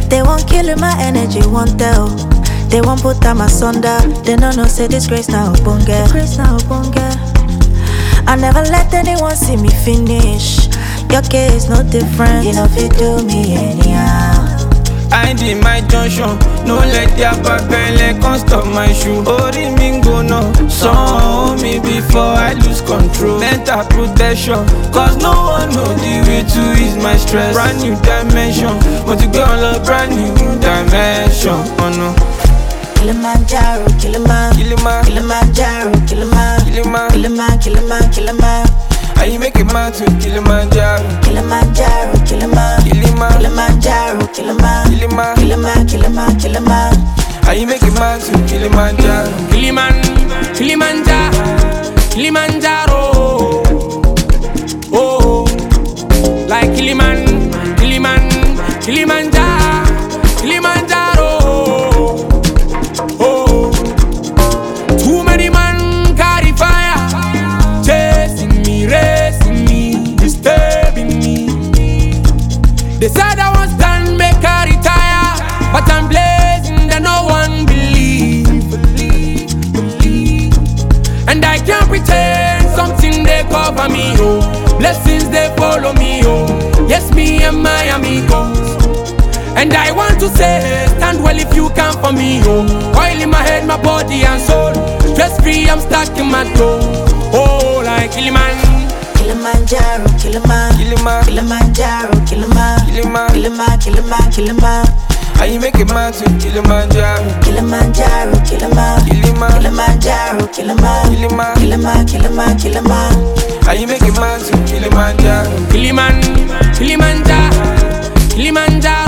They won't kill my energy, won't tell. They won't put them asunder. They don't know say this grace now bunga. Grace now bunga. I never let anyone see me finish. Your case no different. You know if you do me anyhow. I did my junction. No let their papele can't stop my shoe. Ori mingo no. Saw me before I lose control. Mental protection. Cause no one know the way to ease my stress. Brand new dimension. Want to go on a brand new dimension. Oh no. Kilimanjaro, Kilimanjaro, Kilimanjaro. How you make it man to Kilimanjaro? Kilimanjaro. How you make it man to Kilimanjaro? Kilimanjaro. Oh, like Kilimanjaro. Oh, too many man carry fire, chasing me, racing me, disturbing me. They said I was done, make I retire, but I'm blazing that no one believe. And I can't pretend something they cover me, oh. Blessings they follow me, oh. Yes, me and my amigos. And I want to say, stand well if you can for me, oh. Oil in my head, my body and soul. Stress free, I'm stuck in my toe. Oh, like Kilimanjaro. How you make it man to Kilimanjaro? Kilimanjaro. How you make it man to Kilimanjaro? Kilimanjaro.